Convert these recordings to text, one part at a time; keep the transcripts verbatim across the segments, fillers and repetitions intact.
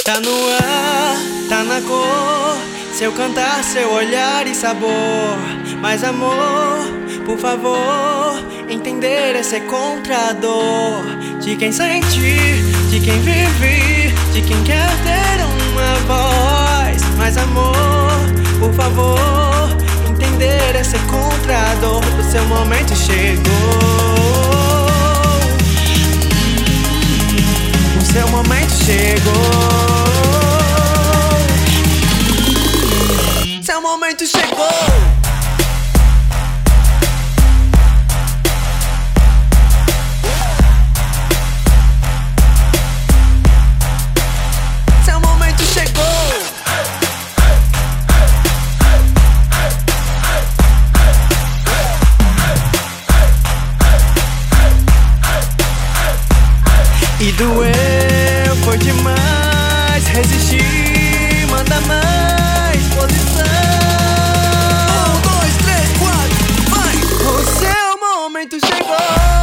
Tá no ar, tá na cor, seu cantar, seu olhar e sabor. Mas amor, por favor, entender é ser contra a dor de quem sente, de quem vive, de quem quer ter uma voz. Mas amor, por favor, entender é ser contra a dor. O seu momento chegou. O seu momento chegou. Seu momento chegou. Seu momento chegou. E doeu, foi demais. Resistir, manda mais posição. Um, dois, três, quatro, vai! O seu momento chegou.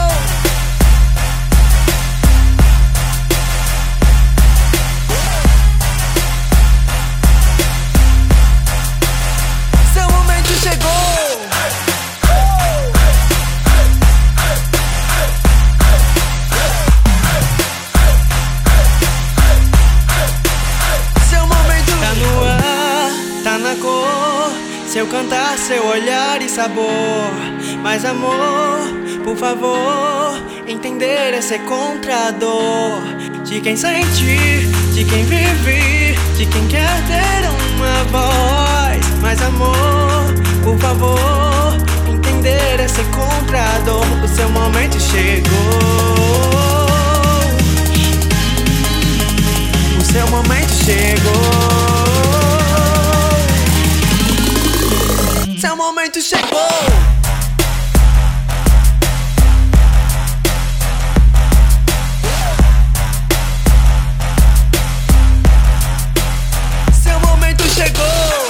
Seu momento chegou. Tá na cor, seu cantar, seu olhar e sabor. Mas amor, por favor, entender é ser contra a dor de quem sente, de quem vive, de quem quer ter uma voz. Mas amor, por favor, entender é ser contra a dor. O seu momento chegou. O seu momento chegou. Seu momento chegou. Seu momento chegou.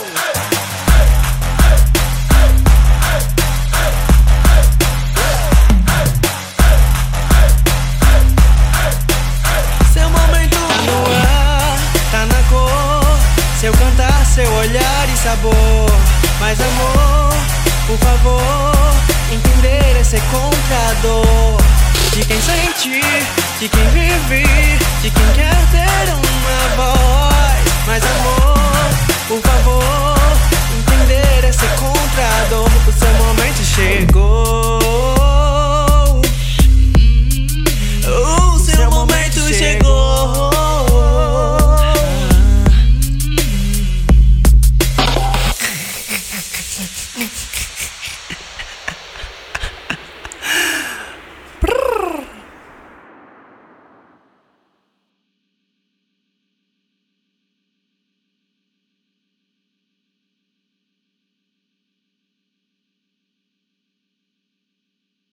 Seu momento tá no ar, tá na cor, seu cantar, seu olhar e sabor. Mas amor, por favor, entender é ser contra a dor de quem sente, de quem vive, de quem quer ter uma voz. Mas amor, por favor,